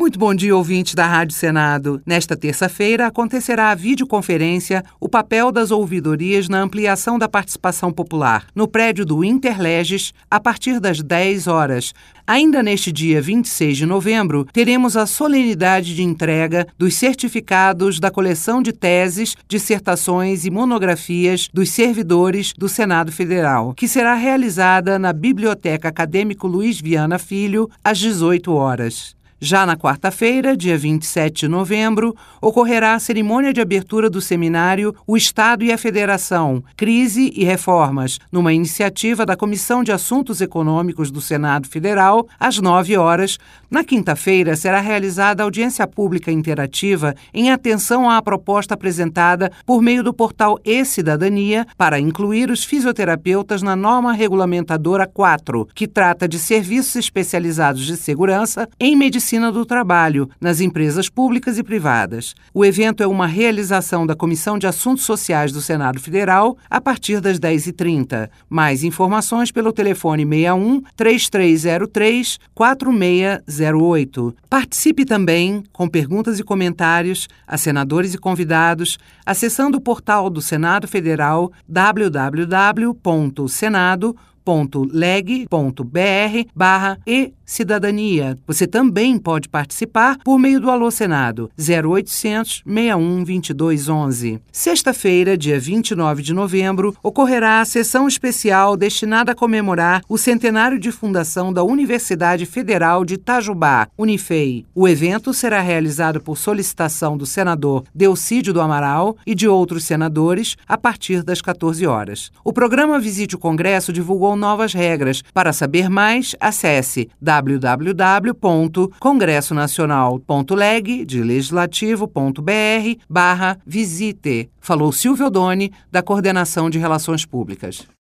Muito bom dia, ouvintes da Rádio Senado. Nesta terça-feira, acontecerá a videoconferência O papel das ouvidorias na ampliação da participação popular, no prédio do Interleges, a partir das 10 horas. Ainda neste dia 26 de novembro, teremos a solenidade de entrega dos certificados da coleção de teses, dissertações e monografias dos servidores do Senado Federal, que será realizada na Biblioteca Acadêmico Luiz Viana Filho, às 18 horas. Já na quarta-feira, dia 27 de novembro, ocorrerá a cerimônia de abertura do seminário O Estado e a Federação, Crise e Reformas, numa iniciativa da Comissão de Assuntos Econômicos do Senado Federal, às 9 horas. Na quinta-feira, será realizada audiência pública interativa em atenção à proposta apresentada por meio do portal E-Cidadania para incluir os fisioterapeutas na norma regulamentadora 4, que trata de serviços especializados de segurança em medicina do trabalho, nas empresas públicas e privadas. O evento é uma realização da Comissão de Assuntos Sociais do Senado Federal a partir das 10h30. Mais informações pelo telefone 61-3303-4608. Participe também, com perguntas e comentários, a senadores e convidados, acessando o portal do Senado Federal www.senado.leg.br/e-cidadania. Você também pode participar por meio do Alô Senado 0800 61 22 11. Sexta-feira, dia 29 de novembro, ocorrerá a sessão especial destinada a comemorar o centenário de fundação da Universidade Federal de Itajubá, Unifei. O evento será realizado por solicitação do senador Delcídio do Amaral e de outros senadores a partir das 14 horas. O programa Visite o Congresso divulgou novas regras. Para saber mais, acesse www.congressonacional.leg de legislativo.br/visite. Falou Silvio Odoni, da Coordenação de Relações Públicas.